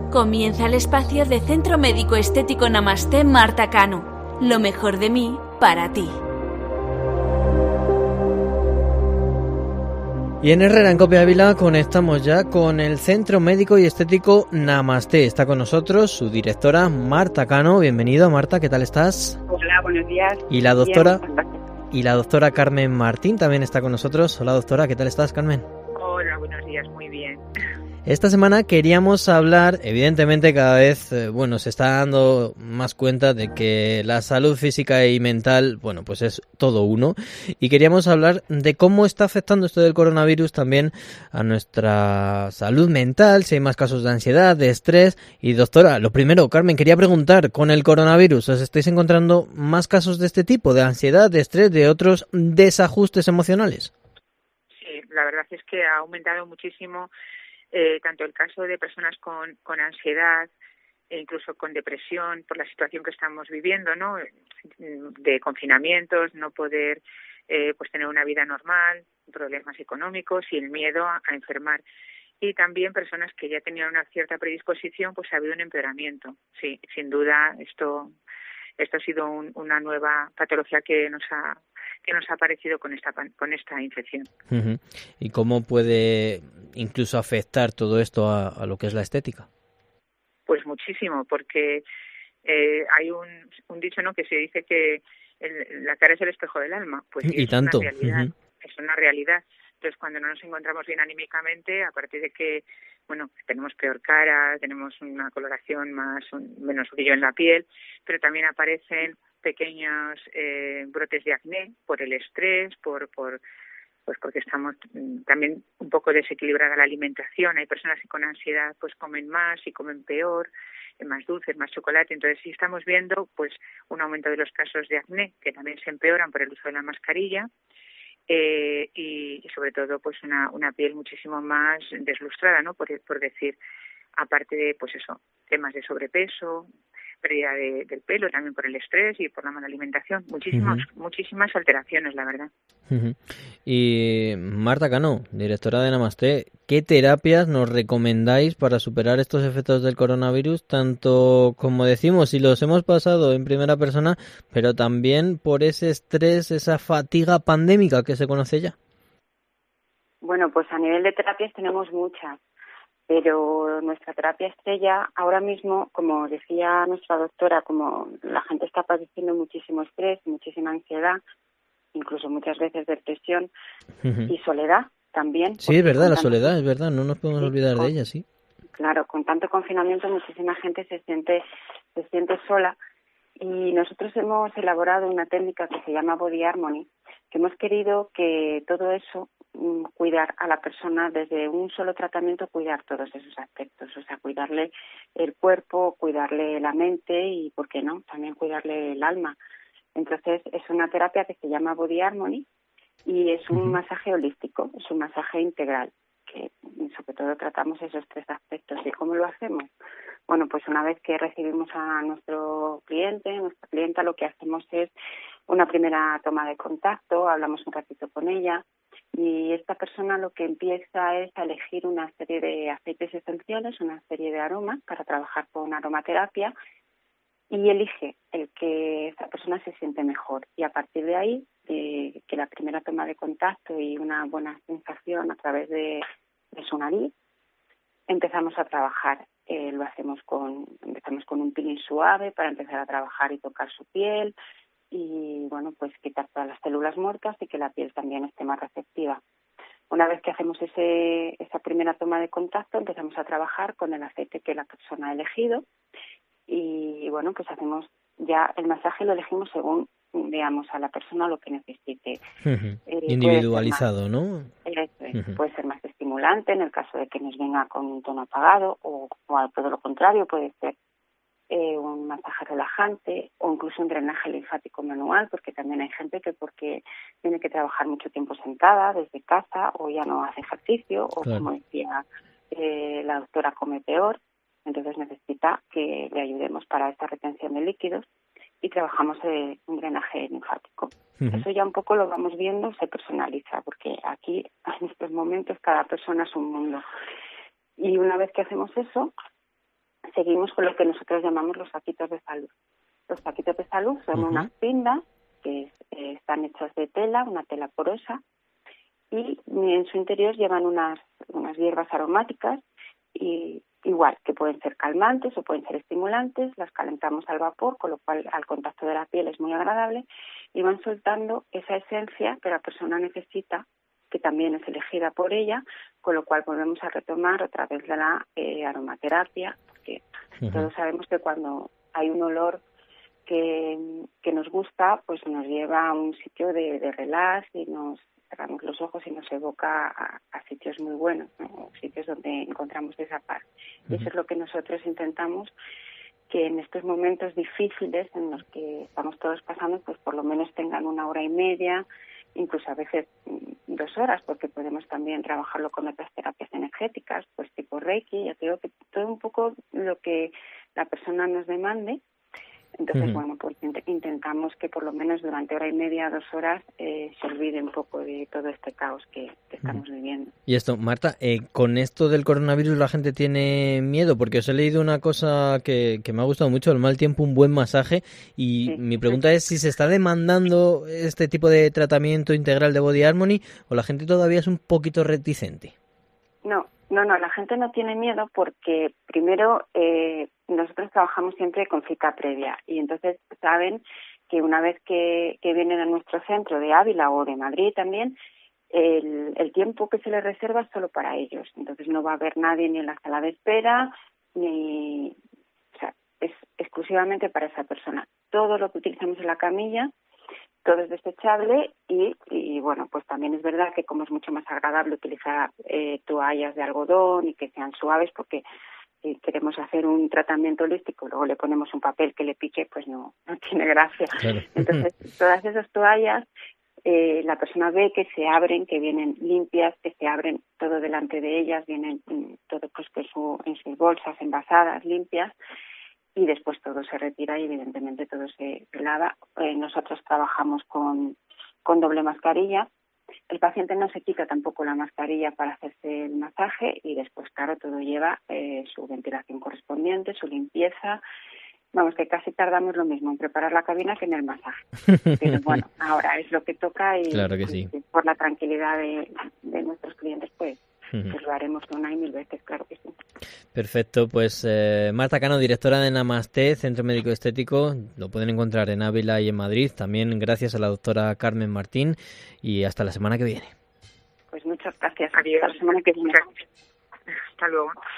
Comienza el espacio de Centro Médico Estético Namaste Marta Cano. Lo mejor de mí para ti. Y en Herrera, en Cope Ávila, conectamos ya con el Centro Médico y Estético Namaste. Está con nosotros su directora, Marta Cano. Bienvenida, Marta, ¿qué tal estás? Hola, buenos días. Y la doctora Carmen Martín también está con nosotros. Hola, doctora, ¿qué tal estás, Carmen? Hola, buenos días, muy bien. Esta semana queríamos hablar, evidentemente cada vez, se está dando más cuenta de que la salud física y mental, pues es todo uno. Y queríamos hablar de cómo está afectando esto del coronavirus también a nuestra salud mental, si hay más casos de ansiedad, de estrés. Y doctora, lo primero, Carmen, quería preguntar, con el coronavirus, ¿os estáis encontrando más casos de este tipo, de ansiedad, de estrés, de otros desajustes emocionales? Sí, la verdad es que ha aumentado muchísimo tanto el caso de personas con ansiedad e incluso con depresión por la situación que estamos viviendo, ¿no? De confinamientos, no poder tener una vida normal, problemas económicos y el miedo a enfermar. Y también personas que ya tenían una cierta predisposición, pues ha habido un empeoramiento. Sí, sin duda esto ha sido una nueva patología que nos ha aparecido con esta infección. Uh-huh. ¿Y cómo puede incluso afectar todo esto a lo que es la estética? Pues muchísimo, porque hay un dicho, ¿no?, que se dice que la cara es el espejo del alma. Pues y es tanto. Una realidad, uh-huh. Es una realidad. Entonces, cuando no nos encontramos bien anímicamente, aparte de que, tenemos peor cara, tenemos una coloración menos brillo en la piel, pero también aparecen pequeños brotes de acné por el estrés, porque estamos también un poco desequilibrada la alimentación. Hay personas que con ansiedad pues comen más y comen peor, más dulces, más chocolate. Entonces sí estamos viendo pues un aumento de los casos de acné, que también se empeoran por el uso de la mascarilla, y sobre todo pues una piel muchísimo más deslustrada, ¿no? Por decir, aparte de pues eso, temas de sobrepeso, pérdida del pelo también por el estrés y por la mala alimentación, muchísimas alteraciones, la verdad. Uh-huh. Y Marta Cano, directora de Namaste, ¿qué terapias nos recomendáis para superar estos efectos del coronavirus? Tanto, como decimos, si los hemos pasado en primera persona, pero también por ese estrés, esa fatiga pandémica que se conoce ya. Bueno, pues a nivel de terapias tenemos muchas, pero nuestra terapia estrella ahora mismo, como decía nuestra doctora, como la gente está padeciendo muchísimo estrés, muchísima ansiedad, incluso muchas veces depresión y soledad también. Sí, es verdad, la soledad, es verdad, no nos podemos olvidar de ella, sí. Claro, con tanto confinamiento muchísima gente se siente sola, y nosotros hemos elaborado una técnica que se llama Body Harmony, que hemos querido que todo eso, cuidar a la persona desde un solo tratamiento, cuidar todos esos aspectos, o sea, cuidarle el cuerpo, cuidarle la mente y, ¿por qué no?, también cuidarle el alma. Entonces, es una terapia que se llama Body Harmony y es un masaje holístico, es un masaje integral, que sobre todo tratamos esos tres aspectos. ¿Y cómo lo hacemos? Bueno, pues una vez que recibimos a nuestro cliente, nuestra clienta, lo que hacemos es una primera toma de contacto, hablamos un ratito con ella y esta persona lo que empieza es a elegir una serie de aceites esenciales, una serie de aromas para trabajar con aromaterapia, y elige el que esa persona se siente mejor. Y a partir de ahí, que la primera toma de contacto y una buena sensación a través de su nariz, empezamos a trabajar. Empezamos con un peeling suave para empezar a trabajar y tocar su piel y, pues quitar todas las células muertas y que la piel también esté más receptiva. Una vez que hacemos esa primera toma de contacto, empezamos a trabajar con el aceite que la persona ha elegido. Y pues hacemos ya el masaje, lo elegimos según, digamos, a la persona lo que necesite. Individualizado, ¿no? Puede ser más estimulante en el caso de que nos venga con un tono apagado o a todo lo contrario, puede ser un masaje relajante o incluso un drenaje linfático manual, porque también hay gente que porque tiene que trabajar mucho tiempo sentada desde casa o ya no hace ejercicio o, como decía la doctora, come peor. Entonces necesita que le ayudemos para esta retención de líquidos y trabajamos un drenaje linfático. Eso ya un poco lo vamos viendo, se personaliza, porque aquí en estos momentos cada persona es un mundo. Y una vez que hacemos eso, seguimos con lo que nosotros llamamos los saquitos de salud. Los saquitos de salud son unas pindas que están hechas de tela, una tela porosa, y en su interior llevan unas hierbas aromáticas, y igual que pueden ser calmantes o pueden ser estimulantes. Las calentamos al vapor, con lo cual al contacto de la piel es muy agradable, y van soltando esa esencia que la persona necesita, que también es elegida por ella, con lo cual volvemos a retomar otra vez de la aromaterapia, porque todos sabemos que cuando hay un olor que nos gusta, pues nos lleva a un sitio de relax, y nos cerramos los ojos y nos evoca a sitios muy buenos, ¿no? Sitios donde encontramos esa paz. Y eso es lo que nosotros intentamos, que en estos momentos difíciles en los que estamos todos pasando, pues por lo menos tengan 1 hora y media, incluso a veces 2 horas, porque podemos también trabajarlo con otras terapias energéticas, pues tipo Reiki. Ya te digo que todo un poco lo que la persona nos demande. Entonces, bueno, pues intentamos que por lo menos durante 1 hora y media, 2 horas, se olvide un poco de todo este caos que estamos viviendo. Y esto, Marta, con esto del coronavirus la gente tiene miedo, porque os he leído una cosa que me ha gustado mucho: el mal tiempo, un buen masaje, y mi pregunta es si se está demandando este tipo de tratamiento integral de Body Harmony, o la gente todavía es un poquito reticente. No, la gente no tiene miedo porque primero nosotros trabajamos siempre con cita previa, y entonces saben que una vez que vienen a nuestro centro de Ávila o de Madrid también, el tiempo que se les reserva es solo para ellos. Entonces no va a haber nadie ni en la sala de espera, o sea, es exclusivamente para esa persona. Todo lo que utilizamos en la camilla, todo es desechable, y bueno, pues también es verdad que como es mucho más agradable utilizar toallas de algodón y que sean suaves, porque si queremos hacer un tratamiento holístico y luego le ponemos un papel que le pique, pues no tiene gracia. Claro. Entonces, todas esas toallas, la persona ve que se abren, que vienen limpias, que se abren todo delante de ellas, vienen todo pues en sus bolsas envasadas, limpias, y después todo se retira y evidentemente todo se lava. Nosotros trabajamos con doble mascarilla. El paciente no se quita tampoco la mascarilla para hacerse el masaje, y después, claro, todo lleva su ventilación correspondiente, su limpieza. Vamos, que casi tardamos lo mismo en preparar la cabina que en el masaje. Pero bueno, ahora es lo que toca, y claro que sí. Por la tranquilidad de nuestros clientes, pues lo haremos 1 y 1000 veces, claro que sí. Perfecto, pues Marta Cano, directora de Namasté, Centro Médico Estético, lo pueden encontrar en Ávila y en Madrid, también gracias a la doctora Carmen Martín, y hasta la semana que viene. Pues muchas gracias. Adiós. Hasta la semana que viene. Hasta luego.